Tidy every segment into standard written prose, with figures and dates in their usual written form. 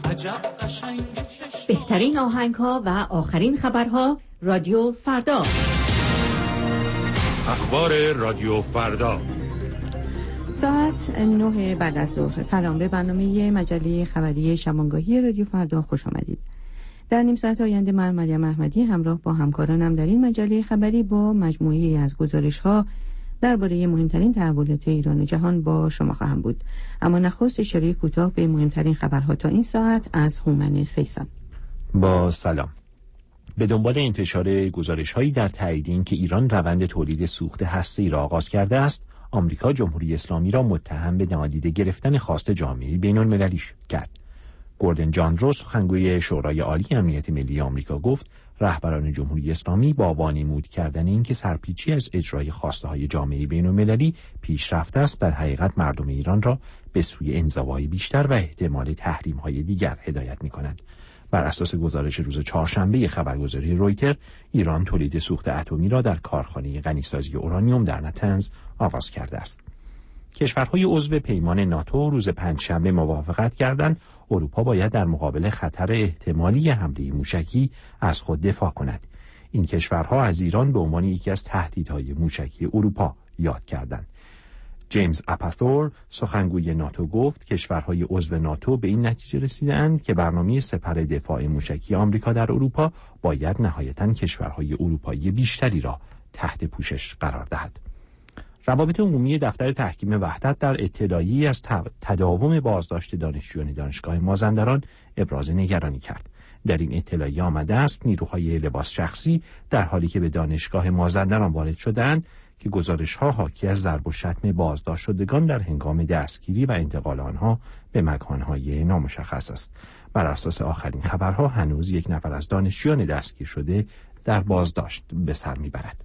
عجب قشنگ بهترین آهنگ‌ها و آخرین خبرها رادیو فردا. اخبار رادیو فردا ساعت 9 بعد از ظهر. سلام، به برنامه مجله خبری شبانگاهی رادیو فردا خوش آمدید. در نیم ساعت آینده من مریم احمدی همراه با همکارانم در این مجله خبری با مجموعه‌ای از گزارش‌ها درباره مهمترین تحولات ایران و جهان با شما خواهم بود. اما نخست اشاره کوتاه به مهمترین خبرها تا این ساعت از هومن سیسان. با سلام. به دنبال انتشار گزارش‌هایی در تایید اینکه ایران روند تولید سوخت هسته‌ای را آغاز کرده است، آمریکا جمهوری اسلامی را متهم به نادیده گرفتن خواست جامعه بین‌المللی کرد. گوردن جان روز، سخنگوی شورای عالی امنیت ملی آمریکا، گفت رهبران جمهوری اسلامی با وانمود کردن اینکه سرپیچی از اجرای خواسته‌های جامعه بین‌المللی پیشرفته است، در حقیقت مردم ایران را به سوی انزوای بیشتر و احتمال تحریم‌های دیگر هدایت می‌کنند. بر اساس گزارش روز چهارشنبه خبرگزاری رویتر، ایران تولید سوخت اتمی را در کارخانه غنیسازی اورانیوم در نتنز آغاز کرده است. کشورهای عضو پیمان ناتو روز پنجشنبه موافقت کردند اروپا باید در مقابل خطر احتمالی حمله موشکی از خود دفاع کند. این کشورها از ایران به عنوان یکی از تهدیدهای موشکی اروپا یاد کردند. جیمز اپاتور، سخنگوی ناتو، گفت کشورهای عضو ناتو به این نتیجه رسیدند که برنامه سپر دفاع موشکی آمریکا در اروپا باید نهایتاً کشورهای اروپایی بیشتری را تحت پوشش قرار دهد. روابط عمومی دفتر تحکیم وحدت در اطلاعیه‌ای از تداوم بازداشت دانشجویان دانشگاه مازندران ابراز نگرانی کرد. در این اطلاعیه آمده است نیروهای لباس شخصی در حالی که به دانشگاه مازندران وارد شدند که گزارش‌ها حاکی از ضرب و شتم بازداشت شدگان در هنگام دستگیری و انتقال آنها به مکان‌های نامشخص است. بر اساس آخرین خبرها هنوز یک نفر از دانشجویان دستگیر شده در بازداشت به سر می‌برد.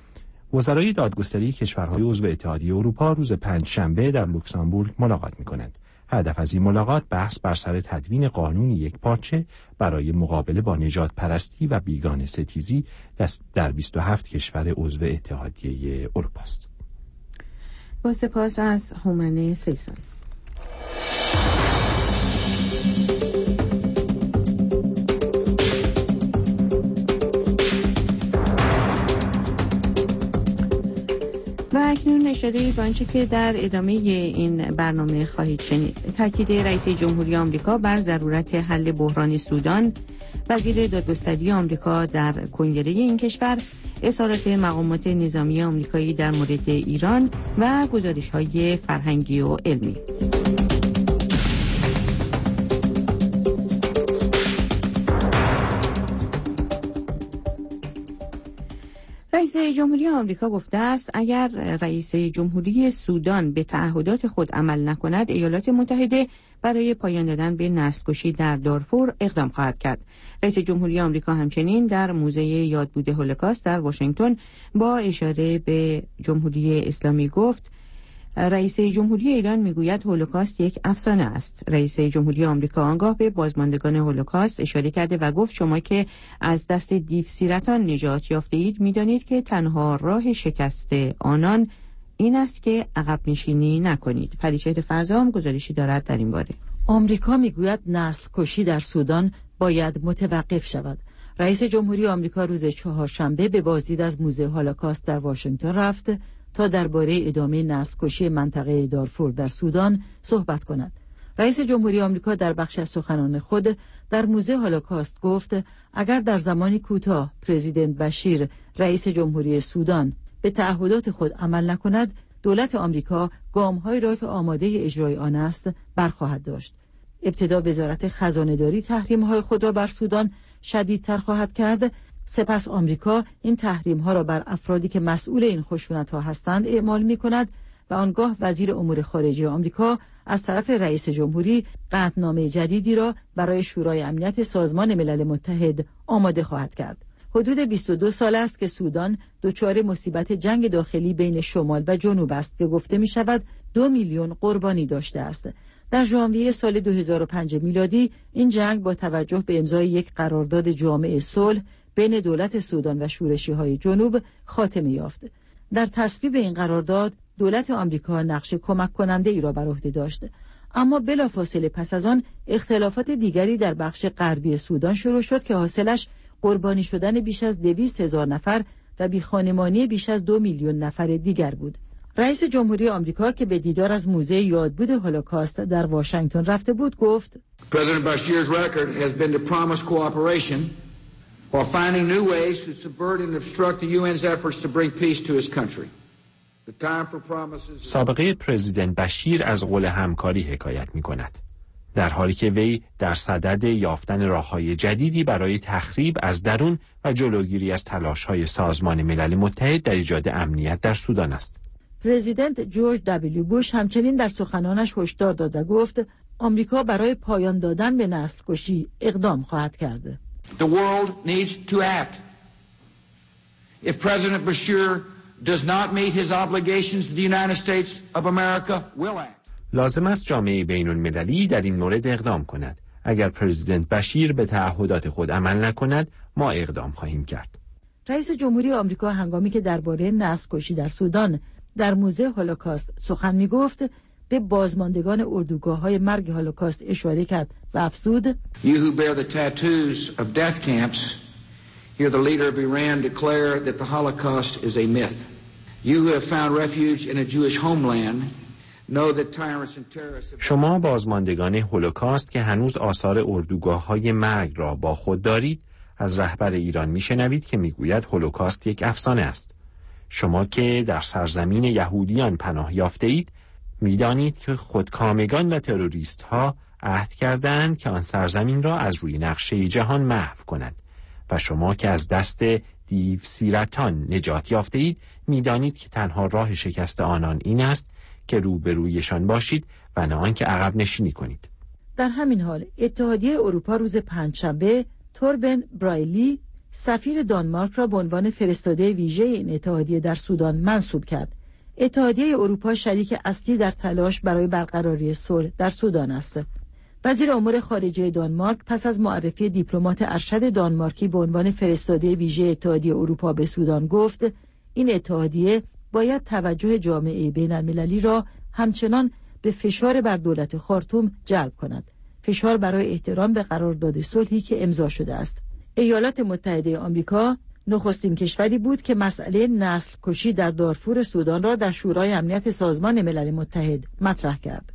وزرای دادگستری کشورهای عضو اتحادیه اروپا روز پنجشنبه در لوکزامبورگ ملاقات می‌کنند. هدف از این ملاقات بحث بر سر تدوین قانون یکپارچه برای مقابله با نژاد پرستی و بیگانه ستیزی در 27 کشور عضو اتحادیه اروپا است. با سپاس از هومن سیسان. و اکنون اشاره به آنچه که در ادامه این برنامه خواهید شنید. تاکید رئیس جمهوری آمریکا بر ضرورت حل بحران سودان، وزیر دادگستری آمریکا در کنگره این کشور، اظهارات مقامات نظامی آمریکایی در مورد ایران و گزارش‌های فرهنگی و علمی. رئیس جمهوری آمریکا گفته است اگر رئیس جمهوری سودان به تعهدات خود عمل نکند، ایالات متحده برای پایان دادن به نسل‌کشی در دارفور اقدام خواهد کرد. رئیس جمهوری آمریکا همچنین در موزه یادبود هولوکاست در واشنگتن با اشاره به جمهوری اسلامی گفت رئیس جمهوری ایران میگوید هولوکاست یک افسانه است. رئیس جمهوری آمریکا آنگاه به بازماندگان هولوکاست اشاره کرده و گفت شما که از دست دیوسیرتان نجات یافته اید میدانید که تنها راه شکست آنان این است که عقب نشینی نکنید. پریچهت فرزام گزارشی دارد در این باره. آمریکا میگوید نسل کشی در سودان باید متوقف شود. رئیس جمهوری آمریکا روز چهارشنبه به بازدید از موزه هولوکاست در واشنگتن رفت تا درباره ادامه نسل‌کشی منطقه دارفور در سودان صحبت کند. رئیس جمهوری آمریکا در بخش از سخنان خود در موزه هولوکاست گفت اگر در زمانی کوتاه پرزیدنت بشیر رئیس جمهوری سودان به تعهدات خود عمل نکند، دولت آمریکا گام‌هایی را که آماده اجرای آن است برخواهد داشت. ابتدا وزارت خزانه‌داری تحریم‌های خود را بر سودان شدیدتر خواهد کرد، سپس آمریکا این تحریم‌ها را بر افرادی که مسئول این خشونت‌ها هستند اعمال می‌کند و آنگاه وزیر امور خارجه آمریکا از طرف رئیس جمهوری قطعنامه جدیدی را برای شورای امنیت سازمان ملل متحد آماده خواهد کرد. حدود 22 سال است که سودان دچار مصیبت جنگ داخلی بین شمال و جنوب است که گفته می‌شود 2 میلیون قربانی داشته است. در ژانویه سال 2005 میلادی این جنگ با توجه به امضای یک قرارداد جامع صلح بین دولت سودان و شورشی‌های جنوب خاتمه یافت. در تصویب این قرارداد دولت آمریکا نقش کمک کننده ای را بر عهده داشت، اما بلافاصله پس از آن اختلافات دیگری در بخش غربی سودان شروع شد که حاصلش قربانی شدن بیش از 200,000 نفر و بیخانمانی بیش از 2 میلیون نفر دیگر بود. رئیس جمهوری آمریکا که به دیدار از موزه یادبود هولوکاست در واشنگتن رفته بود گفت President Bashir's record has been to promise cooperation while finding new ways to subvert and obstruct the UN's efforts to bring peace to his country. The time for promises. سابقه پرزیدنت بشیر از قول همکاری حکایت می‌کند، در حالی که وی در صدد یافتن راه‌های جدیدی برای تخریب از درون و جلوگیری از تلاش‌های سازمان ملل متحد در ایجاد امنیت در سودان است. پرزیدنت جورج دبلیو بوش همچنین در سخنانش هشدار داد و گفت آمریکا برای پایان دادن به نسل کشی اقدام خواهد کرد. The world needs to act. If President Bashir does not meet his obligations, the United States of America will act. لازم است جامعه بین‌المللی در این مورد اقدام کند. اگر پرزیدنت بشیر به تعهدات خود عمل نکند، ما اقدام خواهیم کرد. رئیس جمهوری آمریکا هنگامی که درباره نسل کشی در سودان در موزه هولوکاست سخن می‌گفت، به بازماندگان اردوگاه‌های مرگ هولوکاست اشاره کرد و افزود You who bear the tattoos of death camps, hear the leader of Iran declare that the Holocaust is a myth. You who have found refuge in a Jewish homeland, know that tyrants and terrorists have... شما بازماندگان هولوکاست که هنوز آثار اردوگاه‌های مرگ را با خود دارید، از رهبر ایران می‌شنوید که می‌گوید هولوکاست یک افسانه است. شما که در سرزمین یهودیان پناه یافته اید، می‌دانید که خودکامگان و تروریست‌ها عهد کردند که آن سرزمین را از روی نقشه جهان محو کنند و شما که از دست دیو سیرتان نجات یافته اید، می‌دانید که تنها راه شکست آنان این است که روبرویشان باشید و نه آنکه عقب نشینی کنید. در همین حال اتحادیه اروپا روز پنجشنبه توربن برایلی سفیر دانمارک را به عنوان فرستاده ویژه این اتحادیه در سودان منصوب کرد. اتحادیه اروپا شریک اصلی در تلاش برای برقراری صلح در سودان است. وزیر امور خارجه دانمارک پس از معرفی دیپلمات ارشد دانمارکی به عنوان فرستاده ویژه اتحادیه اروپا به سودان گفت این اتحادیه باید توجه جامعه بین‌المللی را همچنان به فشار بر دولت خارتوم جلب کند. فشار برای احترام به قرارداد صلحی که امضا شده است. ایالات متحده آمریکا نخستین کشوری بود که مسئله نسل کشی در دارفور سودان را در شورای امنیت سازمان ملل متحد مطرح کرد.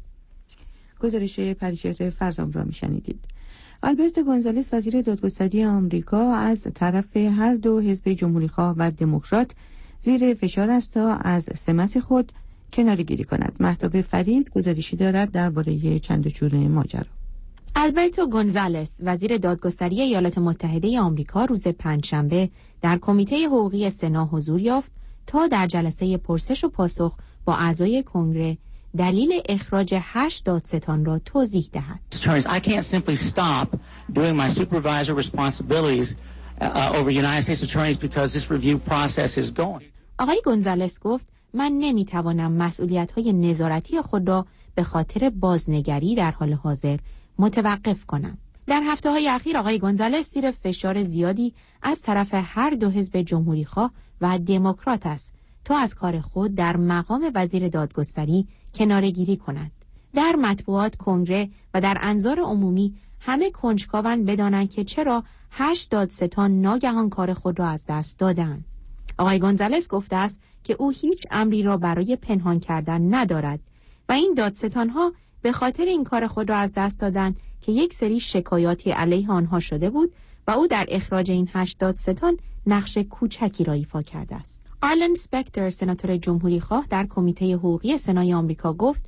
گزارش پریچهره فرزام را میشنیدید. آلبرت گونزالس وزیر دادگستری آمریکا از طرف هر دو حزب جمهوری‌خواه و دموکرات زیر فشار است تا از سمت خود کناره‌گیری کند. مهتاب فرید گزارشی دارد درباره چند جور ماجرا. آلبرتو گونزالس وزیر دادگستری ایالات متحده آمریکا روز پنجشنبه در کمیته حقوقی سنا حضور یافت تا در جلسه پرسش و پاسخ با اعضای کنگره دلیل اخراج 8 دادستان را توضیح دهد. I can't simply stop doing my supervisor responsibilities over United States attorneys because this review process is going. آقای گونزالس گفت من نمیتوانم مسئولیت‌های نظارتی خود را به خاطر بازنگری در حال حاضر متوقف کنم. در هفته‌های اخیر آقای گونزالس زیر فشار زیادی از طرف هر دو حزب جمهوری‌خواه و دموکرات است تا از کار خود در مقام وزیر دادگستری کناره‌گیری کند. در مطبوعات کنگره و در انظار عمومی همه کنجکاوند بدانند که چرا 8 دادستان ناگهان کار خود را از دست دادند. آقای گونزالس گفته است که او هیچ امری را برای پنهان کردن ندارد و این دادستان‌ها به خاطر این کار خود را از دست دادند که یک سری شکایاتی علیه آنها شده بود و او در اخراج این 8 دادستان نقش کوچکی را ایفا کرده است. آرلن سپکتر سناتور جمهوری‌خواه در کمیته حقوقی سنای آمریکا گفت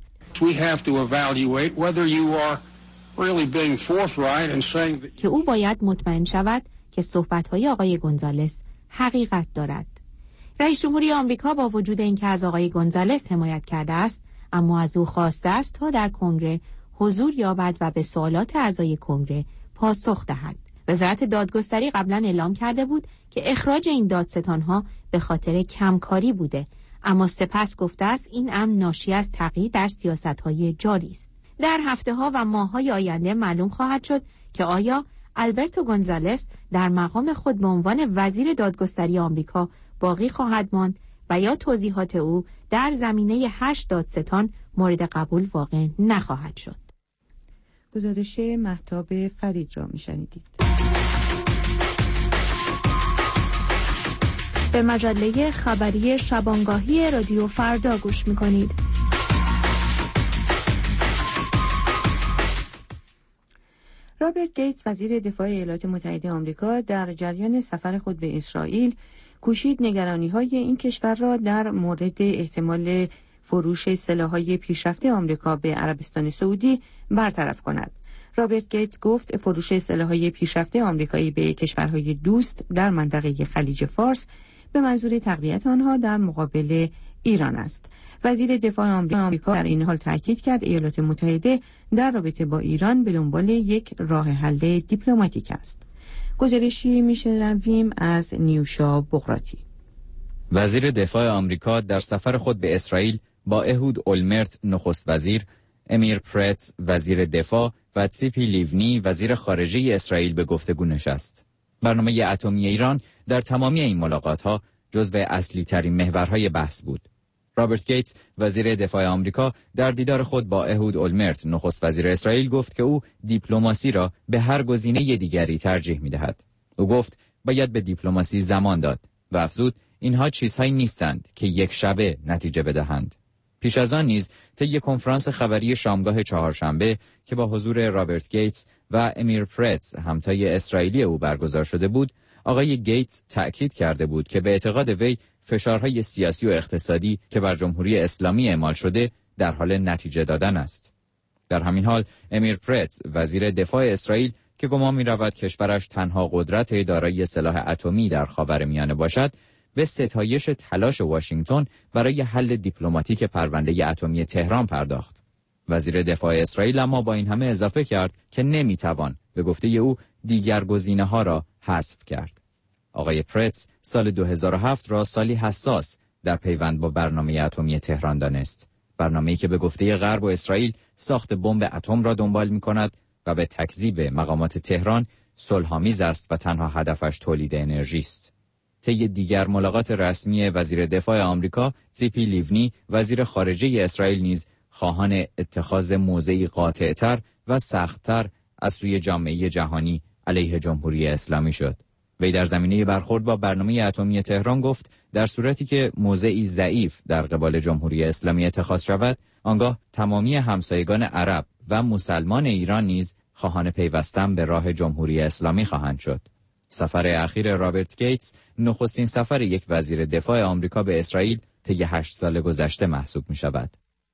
که او باید مطمئن شود که صحبت‌های آقای گونزالس حقیقت دارد. رئیس جمهوری آمریکا با وجود اینکه از آقای گونزالس حمایت کرده است، اما از او خواسته است تا در کنگره حضور یابد و به سوالات اعضای کنگره پاسخ دهد. وزارت دادگستری قبلا اعلام کرده بود که اخراج این دادستان‌ها به خاطر کمکاری بوده، اما سپس گفته است این امر ناشی از تغییر در سیاست‌های جاری است. در هفته‌ها و ماه‌های آینده معلوم خواهد شد که آیا آلبرتو گونزالس در مقام خود به عنوان وزیر دادگستری آمریکا باقی خواهد ماند و یا توضیحات او در زمینه 8 دادستان مورد قبول واقع نخواهد شد. گزارش مهتاب فرید را می‌شنیدید. به مجله خبری شبانگاهی رادیو فردا گوش می‌کنید. رابرت گیتس وزیر دفاع ایالات متحده آمریکا در جریان سفر خود به اسرائیل کوشید نگرانی‌های این کشور را در مورد احتمال فروش سلاح‌های پیشرفته آمریکا به عربستان سعودی برطرف کند. رابرت گیتس گفت فروش سلاح‌های پیشرفته آمریکایی به کشورهای دوست در منطقه خلیج فارس به منظور تقویت آنها در مقابل ایران است. وزیر دفاع آمریکا در این حال تاکید کرد ایالات متحده در رابطه با ایران به دنبال یک راه حل دیپلماتیک است. گزارشی میشنویم از نیوشا بغراتی. وزیر دفاع آمریکا در سفر خود به اسرائیل با اهود اولمرت نخست وزیر، امیر پرتز وزیر دفاع و تسیپی لیونی وزیر خارجه اسرائیل به گفتگو نشست. برنامه اتمی ایران در تمامی این ملاقات‌ها جزو اصلی ترین محورهای بحث بود. رابرت گیتس وزیر دفاع آمریکا در دیدار خود با اهود اولمرت نخست وزیر اسرائیل گفت که او دیپلماسی را به هر گزینه دیگری ترجیح می‌دهد. او گفت باید به دیپلماسی زمان داد و افزود اینها چیزهایی نیستند که یک شبه نتیجه بدهند. پیش از آن نیز طی کنفرانس خبری شامگاه چهارشنبه که با حضور رابرت گیتس و امیر پرتز همتای اسرائیلی او برگزار شده بود، آقای گیتس تأکید کرده بود که به اعتقاد وی فشارهای سیاسی و اقتصادی که بر جمهوری اسلامی اعمال شده در حال نتیجه دادن است. در همین حال امیر پرتز وزیر دفاع اسرائیل که گمان می‌رود کشورش تنها قدرت دارای سلاح اتمی در خاورمیانه باشد، به ستایش تلاش واشنگتن برای حل دیپلماتیک پرونده اتمی تهران پرداخت. وزیر دفاع اسرائیل اما با این همه اضافه کرد که نمیتوان به گفته او دیگر گزینه‌ها را حذف کرد. آقای پرتز سال 2007 را سالی حساس در پیوند با برنامه اتمی تهران دانست. برنامه‌ای که به گفته غرب و اسرائیل ساخت بمب اتم را دنبال می‌کند و به تکذیب مقامات تهران صلح‌آمیز است و تنها هدفش تولید انرژی است. طی دیگر ملاقات رسمی وزیر دفاع آمریکا، تسیپی لیونی وزیر خارجه اسرائیل نیز خواهان اتخاذ موضعی قاطع‌تر و سخت‌تر از سوی جامعه جهانی علیه جمهوری اسلامی شد. وی در زمینه برخورد با برنامه اتمی تهران گفت در صورتی که موضعی ضعیف در قبال جمهوری اسلامی اتخاذ شود، آنگاه تمامی همسایگان عرب و مسلمان ایران نیز خواهان پیوستن به راه جمهوری اسلامی خواهند شد. سفر اخیر رابرت گیتس نخستین سفر یک وزیر دفاع آمریکا به اسرائیل طی 8 سال گذشته محسوب می شود.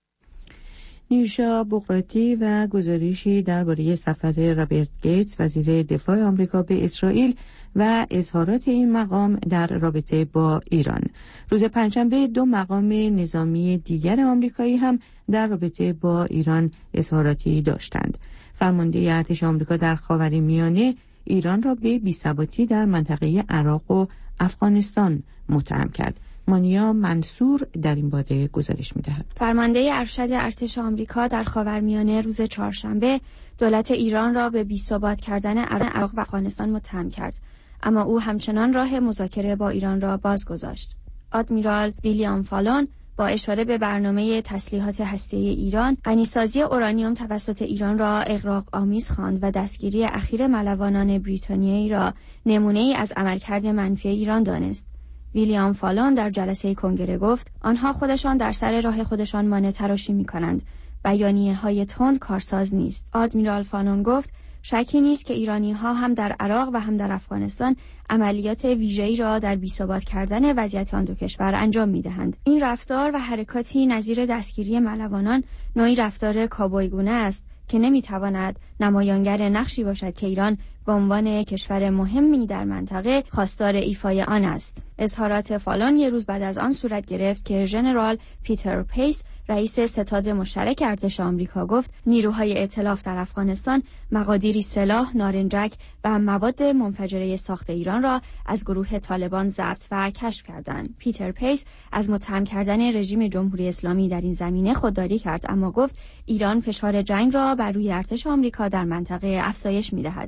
نیوشا بغراتی و گزارشی درباره سفر رابرت گیتس وزیر دفاع آمریکا به اسرائیل و اظهارات این مقام در رابطه با ایران. روز پنجشنبه 2 مقام نظامی دیگر آمریکایی هم در رابطه با ایران اظهاراتی داشتند. فرمانده ارتش آمریکا در خاورمیانه ایران را به بی‌ثباتی در منطقه عراق و افغانستان متهم کرد. مانیا منصور در این باره گزارش می‌دهد. فرمانده ارشد ارتش آمریکا در خاورمیانه روز چهارشنبه دولت ایران را به بی‌ثبات کردن عراق و افغانستان متهم کرد، اما او همچنان راه مذاکره با ایران را باز گذاشت. آدمیرال ویلیام فالون با اشاره به برنامه تسلیحات هسته‌ای ایران، غنیسازی اورانیوم توسط ایران را اغراق آمیز خواند و دستگیری اخیر ملوانان بریتانیایی را نمونه‌ای از عملکرد منفی ایران دانست. ویلیام فالون در جلسه کنگره گفت آنها خودشان در سر راه خودشان مانع تراشی می‌کنند. بیانیه‌های تند کارساز نیست. آدمیرال فالون گفت شکی نیست که ایرانی‌ها هم در عراق و هم در افغانستان عملیات ویژه‌ای را در بی‌ثبات کردن وضعیت آن دو کشور انجام می‌دهند. این رفتار و حرکاتی نظیر دستگیری ملوانان نوعی رفتار کابویگونه است که نمی‌تواند نمایانگر نقشی باشد که ایران به عنوان کشور مهمی در منطقه خواستار ایفای آن است. اظهارات فالون یک روز بعد از آن صورت گرفت که ژنرال پیتر پیس رئیس ستاد مشترک ارتش آمریکا گفت نیروهای ائتلاف در افغانستان مقادیری سلاح، نارنجک و مواد منفجره ساخت ایران را از گروه طالبان ضبط و کشف کردند. پیتر پیس از متهم کردن رژیم جمهوری اسلامی در این زمینه خودداری کرد، اما گفت ایران فشار جنگ را بر روی ارتش آمریکا در منطقه افزایش می‌دهد. ارتش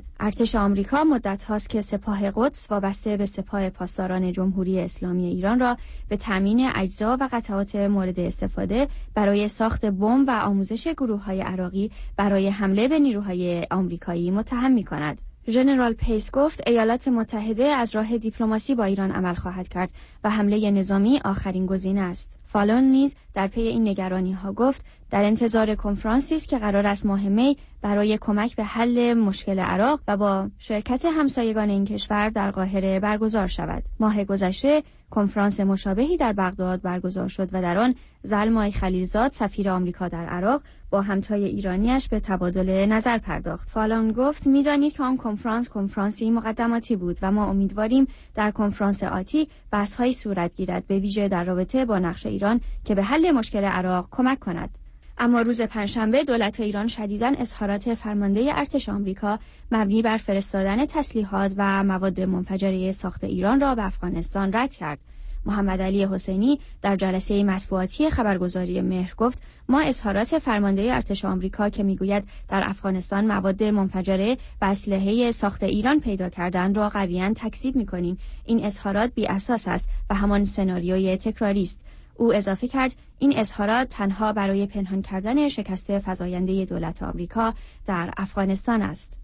ارتش آمریکا مدت هاست که سپاه قدس وابسته به سپاه پاسداران جمهوری اسلامی ایران را به تامین اجزا و قطعات مورد استفاده برای ساخت بمب و آموزش گروه‌های عراقی برای حمله به نیروهای آمریکایی متهم می‌کند. ژنرال پیس گفت ایالات متحده از راه دیپلماسی با ایران عمل خواهد کرد و حمله نظامی آخرین گزینه است. فالون نیز در پی این نگرانی‌ها گفت در انتظار کنفرانسی است که قرار است ماه می برای کمک به حل مشکل عراق و با شرکت همسایگان این کشور در قاهره برگزار شود. ماه گذشته کنفرانس مشابهی در بغداد برگزار شد و در آن زلمای خلیلزاد سفیر آمریکا در عراق با همتای ایرانیش به تبادل نظر پرداخت. فالون گفت می‌دانید که آن کنفرانسی مقدماتی بود و ما امیدواریم در کنفرانس آتی بحث‌هایی صورت گیرد به ویژه در رابطه با نقش ایران که به حل مشکل عراق کمک کند. اما روز پنجشنبه دولت ایران شدیداً اظهارات فرمانده ارتش آمریکا مبنی بر فرستادن تسلیحات و مواد منفجره ساخت ایران را به افغانستان رد کرد. محمد علی حسینی در جلسه مطبوعاتی خبرگزاری مهر گفت ما اظهارات فرمانده ارتش آمریکا که میگوید در افغانستان مواد منفجره و اسلحه ساخت ایران پیدا کردن را قویاً تکذیب می‌کنیم. این اظهارات بی اساس است و همان سناریوی تکراری است. او اضافه کرد این اظهارات تنها برای پنهان کردن شکست فزاینده دولت آمریکا در افغانستان است.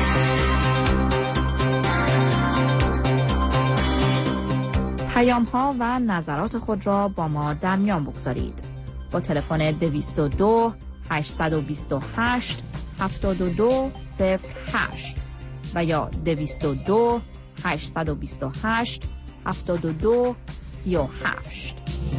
پیام‌ها و نظرات خود را با ما در میان بگذارید. با تلفن 222 828 7208 و یا 222 828 7238.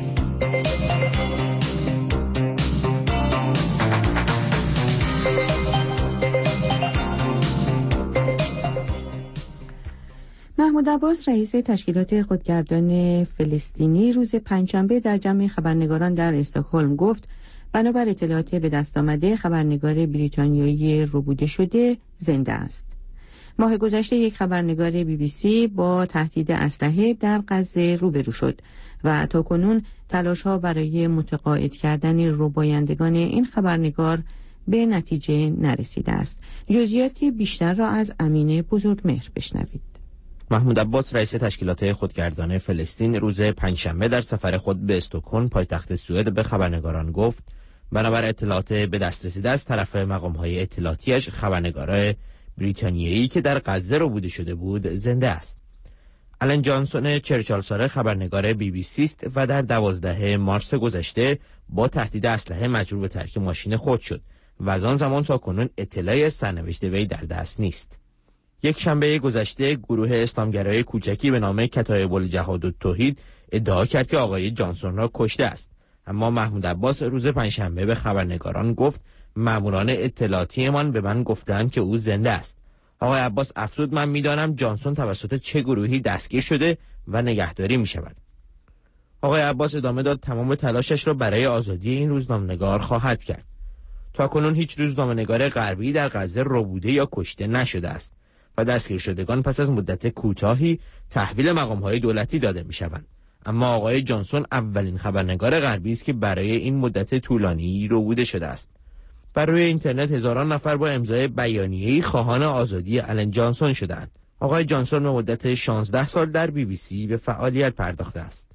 محمود عباس رئیس تشکیلات خودگردان فلسطینی روز پنجشنبه در جمع خبرنگاران در استکهلم گفت بنابر اطلاعات به دست آمده خبرنگار بریتانیایی ربوده شده زنده است. ماه گذشته یک خبرنگار BBC با تهدید اسلحه در غزه روبرو شد و تاکنون تلاش‌ها برای متقاعد کردن ربایندگان این خبرنگار به نتیجه نرسیده است. جزئیات بیشتر را از امین بزرگمهر بشنوید. محمود عباس رئیس تشکیلات خودگردان فلسطین روز پنجشنبه در سفر خود به استکهلم پایتخت سوئد به خبرنگاران گفت بنابر اطلاعات به دست رسیده از طرف مقام‌های اطلاعاتیش خبرنگار بریتانیایی که در غزه ربوده شده بود زنده است. آلن جانسون 44 ساله خبرنگار BBC است و در 12 مارس گذشته با تهدید اسلحه مجبور به ترک ماشین خود شد و از آن زمان تا کنون اطلاعی از سرنوشت وی در دست نیست. یک شنبه گذشته گروه اسلامگرای کوچکی به نام کتایب الجهاد التوحید ادعا کرد که آقای جانسون را کشته است، اما محمود عباس روز پنجشنبه به خبرنگاران گفت ماموران اطلاعاتیمان به من گفتند که او زنده است. آقای عباس افزود من میدانم جانسون توسط چه گروهی دستگیر شده و نگهداری می شود. آقای عباس ادامه داد تمام تلاشش را برای آزادی این روزنامه‌نگار خواهد کرد. تاکنون هیچ روزنامه‌نگار غربی در غزه ربوده یا کشته نشده است و دستگیر شدگان پس از مدت کوتاهی تحویل مقام‌های دولتی داده می‌شوند. اما آقای جانسون اولین خبرنگار غربی است که برای این مدت طولانی ربوده شده است. بر روی اینترنت هزاران نفر با امضای بیانیه‌ای خواهان آزادی آلن جانسون شدند. آقای جانسون به مدت 16 سال در BBC به فعالیت پرداخته است.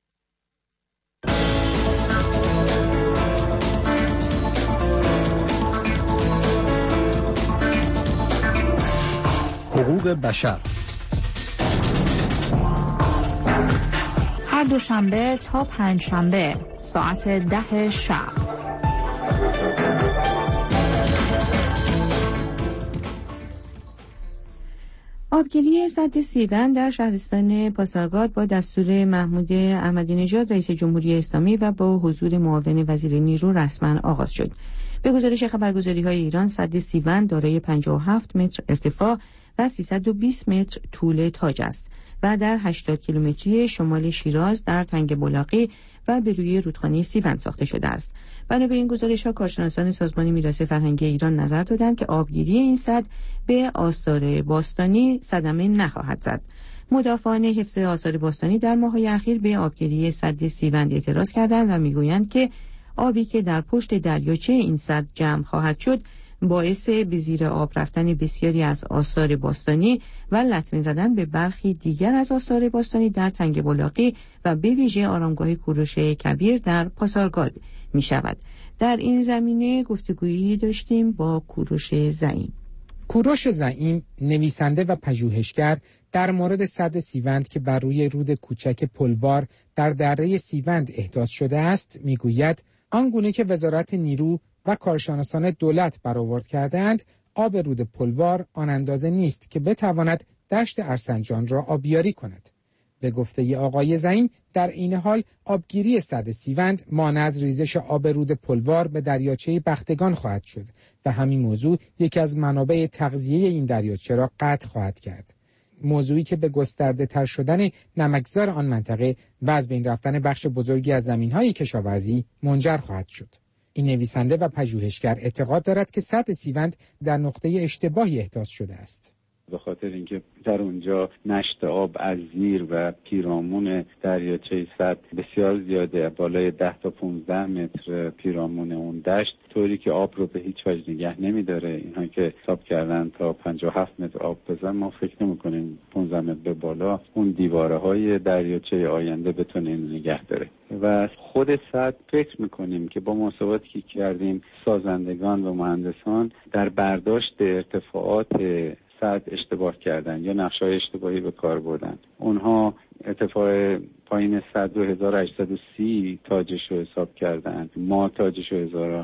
حقوق بشر هر دوشنبه تا پنجشنبه ساعت 10 شب. آبگیری سد سیون در شهرستان پاسارگاد با دستور محمود احمدی نژاد رئیس جمهوری اسلامی و با حضور معاون وزیر نیرو رسما آغاز شد. به گزارش خبرگزاری‌های ایران سد سیون دارای 57 متر ارتفاع و 320 متر طول تاج است و در 80 کیلومتری شمال شیراز در تنگ بلاغی و به روی رودخانه سیون ساخته شده است. بنا به این گزارش‌ها کارشناسان سازمان میراث فرهنگی ایران نظر دادند که آبگیری این سد به آثار باستانی صدمه نخواهد زد. مدافعان حفظ آثار باستانی در ماه‌های اخیر به آبگیری سد سیون اعتراض کردند و میگویند که آبی که در پشت دریاچه این سد جمع خواهد شد باعث به زیر آب رفتن بسیاری از آثار باستانی و لطمه زدن به برخی دیگر از آثار باستانی در تنگ بلاغی و به ویژه آرامگاه کوروش کبیر در پاسارگاد می شود. در این زمینه گفتگویی داشتیم با کوروش زعیم. کوروش زعیم نویسنده و پژوهشگر در مورد سد سیوند که بر روی رود کوچک پلوار در دره سیوند احداث شده است میگوید آنگونه که وزارت نیرو و کارشناسان دولت برآورد کردند، آب رود پلوار آن اندازه نیست که بتواند دشت ارسنجان را آبیاری کند. به گفته آقای زعیم در این حال آبگیری سد سیوند مانع از ریزش آب رود پلوار به دریاچه بختگان خواهد شد و همین موضوع یکی از منابع تغذیه این دریاچه را قطع خواهد کرد. موضوعی که به گسترده تر شدن نمکزار آن منطقه و از بین رفتن بخش بزرگی از زمین‌های کشاورزی منجر خواهد شد. این نویسنده و پژوهشگر اعتقاد دارد که سد سیوند در نقطه اشتباهی احداث شده است. به خاطر اینکه در اونجا نشت آب از زیر و پیرامون دریاچه سد بسیار زیاده، بالای 10 تا 15 متر پیرامون اون دشت، طوری که آب رو به هیچ وجه نگه نمیداره. اینها که حساب کردن تا 57 متر آب بزن، ما فکر نمی‌کنیم 15 متر به بالا اون دیوارهای دریاچه آینده بتونه این نگه داره. و خود سد فکر میکنیم که با محاسباتی که کردیم سازندگان و مهندسان در برداشت ارتفاعات سد اشتباه کردن یا نقشه‌های اشتباهی به کار بردن. اونها ارتفاع پایین سد رو 1830 تاجش رو حساب کردن، ما تاجش رو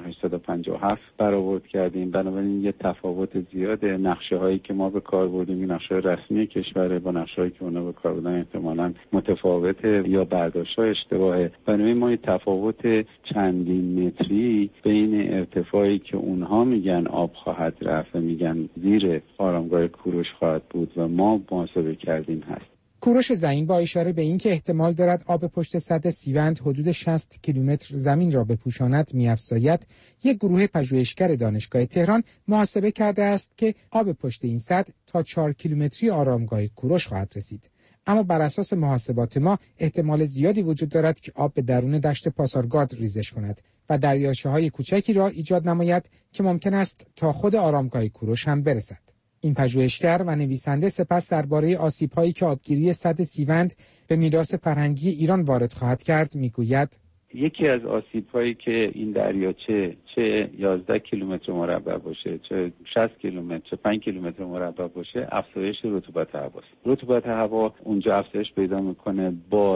1857 برآورد کردیم. بنابراین یه تفاوت زیاده. نقشه‌هایی که ما به کار بردیم این نقشه رسمی کشوره با نقشه‌هایی که اونا به کار بردن احتمالاً متفاوته یا برداشت‌ها اشتباهه. بنابراین ما یه تفاوت چندین متری بین ارتفاعی که اونها میگن آب خواهد رفت و میگن زیر آرامگاه کوروش خواهد بود و ما محاسبه کردیم هست. کوروش زعیم با اشاره به اینکه احتمال دارد آب پشت سد سیوند حدود 60 کیلومتر زمین را بپوشاند می‌افزاید یک گروه پژوهشگر دانشگاه تهران محاسبه کرده است که آب پشت این سد تا 4 کیلومتری آرامگاه کوروش خواهد رسید. اما بر اساس محاسبات ما احتمال زیادی وجود دارد که آب به درون دشت پاسارگاد ریزش کند و دریاچه‌های کوچکی را ایجاد نماید که ممکن است تا خود آرامگاه کوروش هم برسد. این پژوهشگر و نویسنده سپس درباره آسیب‌هایی که آبگیری سد سیوند به میراث فرهنگی ایران وارد خواهد کرد میگوید یکی از آسیب‌هایی که این دریاچه چه 11 کیلومتر مربع باشه، چه 60 کیلومتر، چه 5 کیلومتر مربع باشه، افزایش رطوبت هواست. رطوبت هوا اونجا افزایش پیدا میکنه،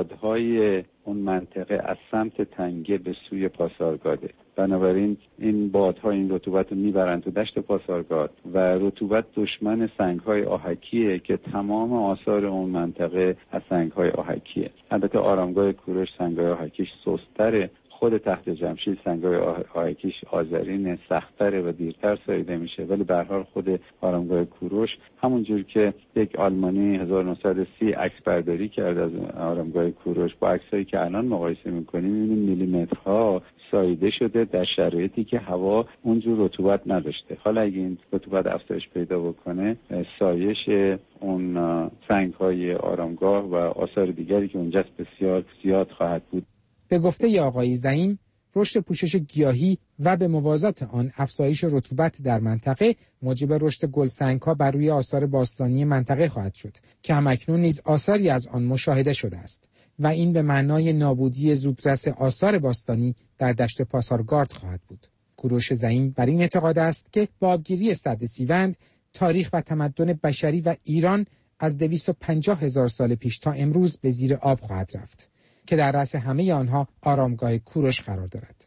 بادهای اون منطقه از سمت تنگه به سوی پاسارگاده. بنابراین این بادها این رطوبت رو میبرن تو دشت پاسارگاد و رطوبت دشمن سنگ‌های آهکیه که تمام آثار اون منطقه از سنگ‌های آهکیه. البته آرامگاه کوروش سنگ‌های آهکیش سست‌تره، خود تخت جمشید سنگ‌های آهکیش آذرین سخت‌تره و دیرتر ساییده میشه، ولی به هر حال خود آرامگاه کوروش همونجور که یک آلمانی 1930 عکس برداری کرد از آرامگاه کوروش با عکسایی که الان مقایسه می‌کنیم می‌بینیم میلیمترها ساییده شده در شرایطی که هوا اونجور رطوبت نداشته. حالا اگه این رطوبت افزایش پیدا بکنه، سایش اون سنگ‌های آرامگاه و آثار دیگری که اونجاست بسیار زیاد خواهد بود. به گفته آقای زعیم، رشد پوشش گیاهی و به موازات آن افزایش رطوبت در منطقه موجب رشد گلسنگ‌ها بر روی آثار باستانی منطقه خواهد شد که همکنون نیز آثاری از آن مشاهده شده است و این به معنای نابودی زودرس آثار باستانی در دشت پاسارگاد خواهد بود. کوروش زعیم بر این اعتقاد است که با آبگیری سد سیوند تاریخ و تمدن بشری و ایران از 250,000 سال پیش تا امروز به زیر آب خواهد رفت که در رأس همه آنها آرامگاه کوروش قرار دارد.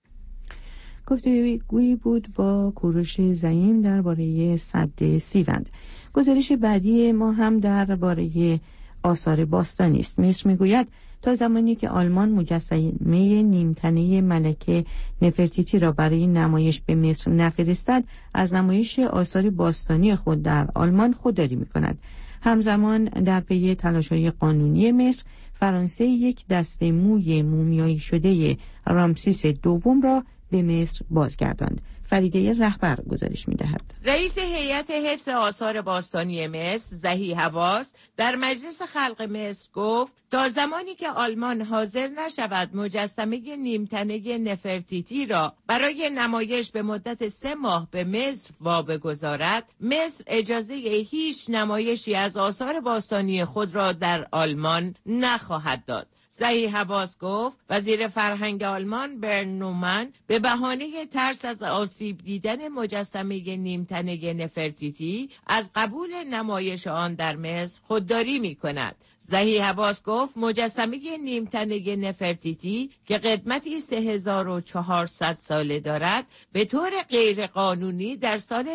گفتگویی بود با کوروش زعیم درباره سد سیوند. گزارش بعدی ما هم درباره آثار باستانی است. مصر میگوید تا زمانی که آلمان مجسمه نیمتنه ملکه نفرتیتی را برای نمایش به مصر نفرستد، از نمایش آثار باستانی خود در آلمان خودداری می‌کند. همزمان در پی تلاش‌های قانونی مصر، فرانسه یک دسته موی مومیایی شده رامسیس دوم را به مصر بازگرداند. فریده رهبر گزارش می‌دهد. رئیس هیئت حفظ آثار باستانی مصر ضحی حواس در مجلس خلق مصر گفت تا زمانی که آلمان حاضر نشود مجسمه نیمتنه نفرتیتی را برای نمایش به مدت 3 ماه به مصر واگذارد، مصر اجازه هیچ نمایشی از آثار باستانی خود را در آلمان نخواهد داد. ضحی حواس گفت وزیر فرهنگ آلمان برن نومن به بهانه ترس از آسیب دیدن مجسمه نیمتنه نفرتیتی از قبول نمایش آن در مصر خودداری می کند. ضحی حواس گفت مجسمه نیمتنه نفرتیتی که قدمتی 3400 ساله دارد به طور غیر قانونی در سال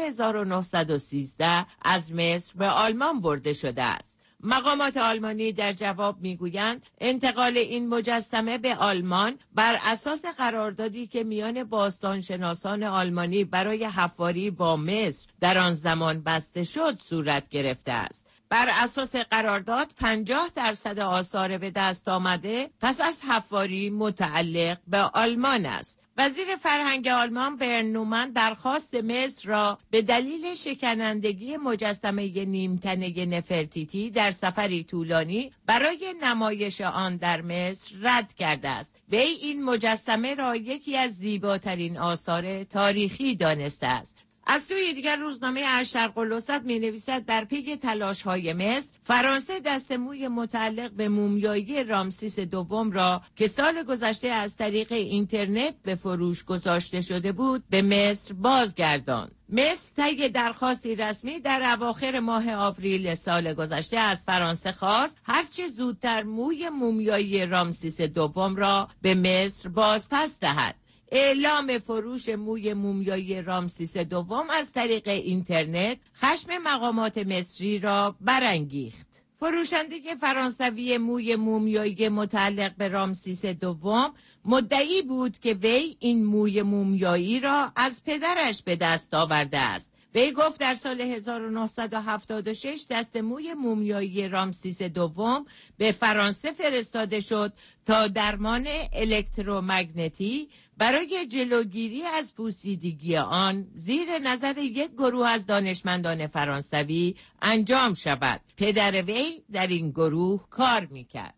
1913 از مصر به آلمان برده شده است. مقامات آلمانی در جواب میگویند انتقال این مجسمه به آلمان بر اساس قراردادی که میان باستانشناسان آلمانی برای حفاری با مصر در آن زمان بسته شد صورت گرفته است. بر اساس قرارداد 50% آثار به دست آمده پس از حفاری متعلق به آلمان است. وزیر فرهنگ آلمان برن نومن درخواست مصر را به دلیل شکنندگی مجسمه نیمتنه نفرتیتی در سفری طولانی برای نمایش آن در مصر رد کرده است. وی این مجسمه را یکی از زیباترین آثار تاریخی دانسته است. از سوی دیگر روزنامه الشرق الوسط می نویسد در پی تلاش های مصر، فرانسه دست موی متعلق به مومیایی رامسیس دوم را که سال گذشته از طریق اینترنت به فروش گذاشته شده بود به مصر بازگرداند. مصر طی درخواستی رسمی در اواخر ماه آوریل سال گذشته از فرانسه خواست هرچه زودتر موی مومیایی رامسیس دوم را به مصر بازپس دهد. اعلام فروش موی مومیایی رامسیس دوم از طریق اینترنت خشم مقامات مصری را برانگیخت. فروشنده فرانسوی موی مومیایی متعلق به رامسیس دوم مدعی بود که وی این موی مومیایی را از پدرش به دست آورده است. وی گفت در سال 1976 دست موی مومیایی رامسیس دوم به فرانسه فرستاده شد تا درمان الکترومگنتی برای جلوگیری از پوسیدگی آن زیر نظر یک گروه از دانشمندان فرانسوی انجام شود. پدر وی در این گروه کار میکرد.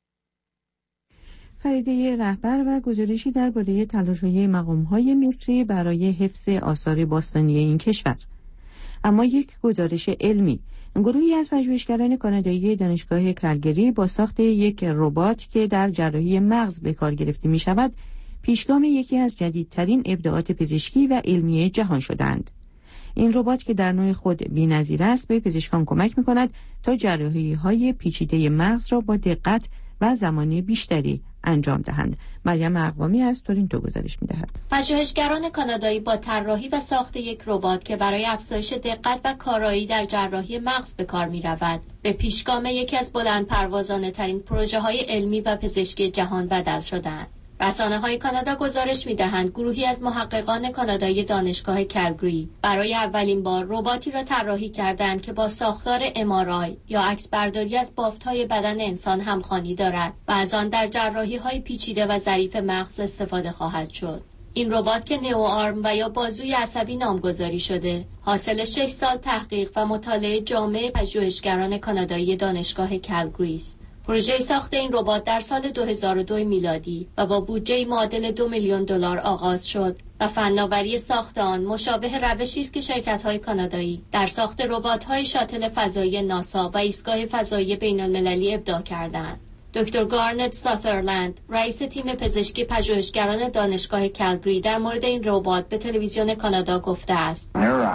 فریده رهبر و گزارشی درباره تلاش‌های مقام‌های مصری برای حفظ آثار باستانی این کشور. اما یک گزارش علمی، گروهی از پژوهشگران کانادایی دانشگاه کلگری با ساخت یک ربات که در جراحی مغز به کار گرفته می شود، پیشگام یکی از جدیدترین ابداعات پزشکی و علمی جهان شدند. این ربات که در نوع خود بی‌نظیر است، به پزشکان کمک می کند تا جراحی‌های پیچیده مغز را با دقت و زمان بیشتری انجام دهند. مریم اقوامی از تورنتو گزارش می‌دهد. پژوهشگران کانادایی با طراحی و ساخت یک ربات که برای افزایش دقت و کارایی در جراحی مغز به کار می‌رود، به پیشگام یکی از بلندپروازانه‌ترین پروژه‌های علمی و پزشکی جهان بدل شدند. رسانه‌های کانادا گزارش می‌دهند گروهی از محققان کانادایی دانشگاه کلگری برای اولین بار رباتی را طراحی کردند که با ساختار MRI یا عکسبرداری از بافت‌های بدن انسان همخوانی دارد و از آن در جراحی‌های پیچیده و ظریف مغز استفاده خواهد شد. این ربات که نئوآرم و یا بازوی عصبی نامگذاری شده، حاصل 6 سال تحقیق و مطالعه جامع پژوهشگران کانادایی دانشگاه کلگری است. پروژه ساخت این ربات در سال 2002 میلادی و با بودجه معادل $2 میلیون آغاز شد و فناوری ساخت آن مشابه روشی است که شرکت‌های کانادایی در ساخت ربات‌های شاتل فضایی ناسا و ایستگاه فضایی بین‌المللی ابداع کردند. دکتر گارنت ساترلند، رئیس تیم پزشکی پژوهشگران دانشگاه کلگری در مورد این ربات به تلویزیون کانادا گفته است: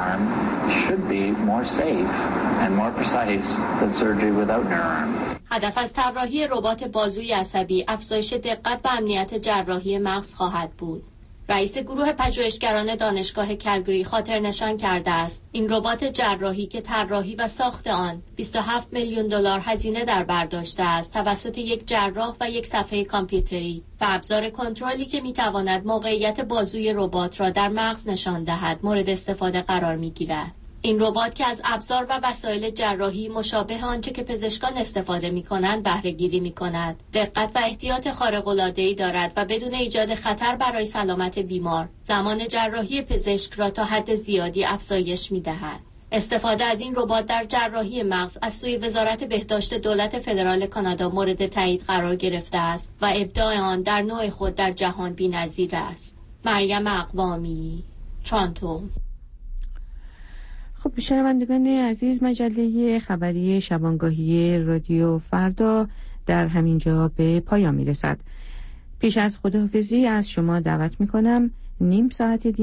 هدف از طراحی ربات بازوی عصبی افزایش دقت و امنیت جراحی مغز خواهد بود. رئیس گروه پژوهشگران دانشگاه کلگری خاطر نشان کرده است این ربات جراحی که طراحی و ساخت آن $27 میلیون هزینه در بر داشته است توسط یک جراح و یک صفحه کامپیوتری و ابزار کنترلی که میتواند موقعیت بازوی ربات را در مغز نشان دهد مورد استفاده قرار میگیرد. این ربات که از ابزار و وسایل جراحی مشابه آنچه که پزشکان استفاده می‌کنند بهره گیری می‌کند. دقت و احتیاط خارق‌العاده‌ای دارد و بدون ایجاد خطر برای سلامت بیمار، زمان جراحی پزشک را تا حد زیادی افزایش می‌دهد. استفاده از این ربات در جراحی مغز از سوی وزارت بهداشت دولت فدرال کانادا مورد تایید قرار گرفته است و ابداع آن در نوع خود در جهان بی‌نظیر است. مریم اقوامی، تورنتو. خب شنوندگان عزیز، مجله خبری شبانگاهی رادیو فردا در همین جا به پایان میرسد. پیش از خداحافظی از شما دعوت میکنم نیم ساعت دیگه